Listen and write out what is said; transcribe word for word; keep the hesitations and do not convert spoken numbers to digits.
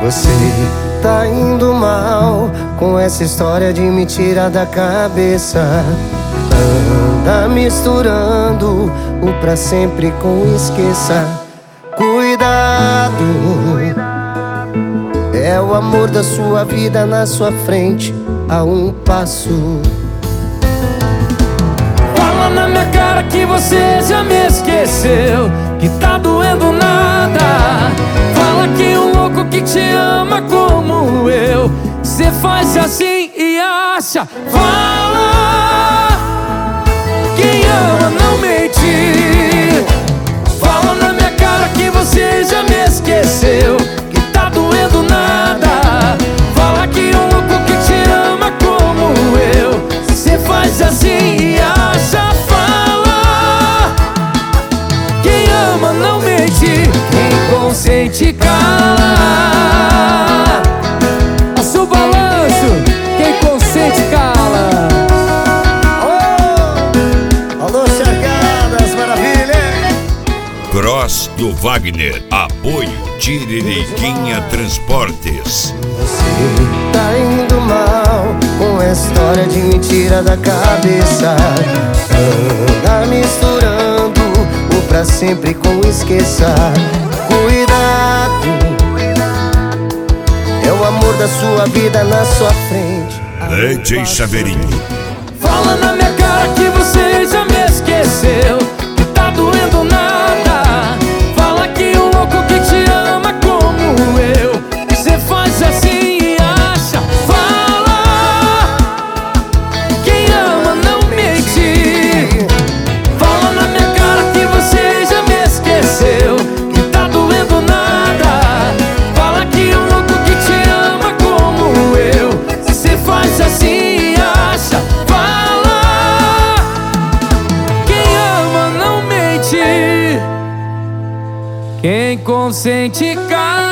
Você tá indo mal com essa história de me tirar da cabeça. Anda misturando o pra sempre com o esqueça. Cuidado, é o amor da sua vida na sua frente a um passo. Fala na minha cara que você já me esqueceu, que tá doendo nada. Fala que um louco que te ama como eu, cê faz assim e acha. Fala, quem ama não mente. Fala na minha cara que você já me esqueceu, que tá doendo nada. Fala que um louco que te ama como eu, cê faz assim e acha. Fala, quem ama não mente, quem consente cala. Nosso balanço, quem consente cala. Oh, alô, Chargadas, maravilha! Cross do Wagner, apoio Tiririquinha Transportes. Você tá indo mal com essa história de mentira da cabeça. Anda misturando o pra sempre com o esqueça. Cuidado, é o amor da sua vida na sua frente. D J Chaveirinho. Fala na minha cara que você já me esqueceu, que tá doendo nada. Fala que um louco que te ama como eu, cê faz assim e acha. Fala, quem ama não mente. Fala na minha cara que você já me esqueceu, que tá doendo nada. Fala que um louco que te ama como eu, cê faz assim e acha. Fala, quem ama não mente, quem consente cala.